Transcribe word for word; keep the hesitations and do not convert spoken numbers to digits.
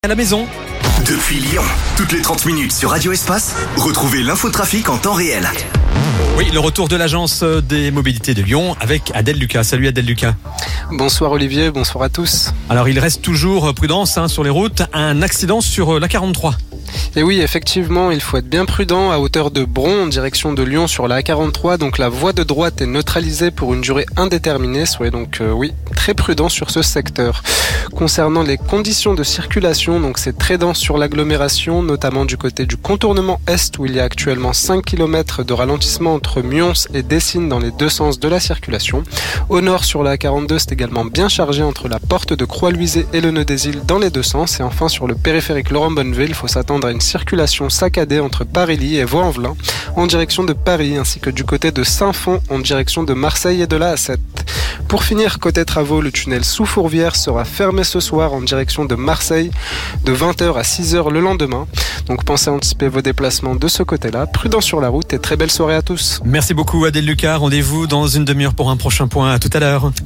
À la maison. Depuis Lyon, toutes les trente minutes sur Radio Espace, retrouvez l'infotrafic en temps réel. Oui, le retour de l'agence des mobilités de Lyon avec Adèle Lucas. Salut Adèle Lucas. Bonsoir Olivier, bonsoir à tous. Alors il reste toujours prudence hein, sur les routes. Un accident sur la quarante-trois. Et oui, effectivement, il faut être bien prudent à hauteur de Bron en direction de Lyon sur la A quarante-trois. Donc la voie de droite est neutralisée pour une durée indéterminée. Soyez donc euh, oui, très prudent sur ce secteur. Concernant les conditions de circulation, donc c'est très dense sur l'agglomération, notamment du côté du contournement Est où il y a actuellement cinq kilomètres de ralentissement entre Mions et Dessines dans les deux sens de la circulation. Au nord sur la A quarante-deux, c'est également bien chargé entre la porte de Croix-Luisée et le nœud des Îles dans les deux sens. Et enfin sur le périphérique Laurent-Bonneville, il faut s'attendre à une circulation saccadée entre Paris-Ly et Vaux-en-Velin en direction de Paris, ainsi que du côté de Saint-Fond en direction de Marseille et de la A sept. Pour finir, côté travaux, le tunnel sous Fourvière sera fermé ce soir en direction de Marseille de vingt heures à six heures le lendemain. Donc pensez à anticiper vos déplacements de ce côté-là. Prudent sur la route et très belle soirée à tous. Merci beaucoup Adèle Lucas. Rendez-vous dans une demi-heure pour un prochain point. À tout à l'heure.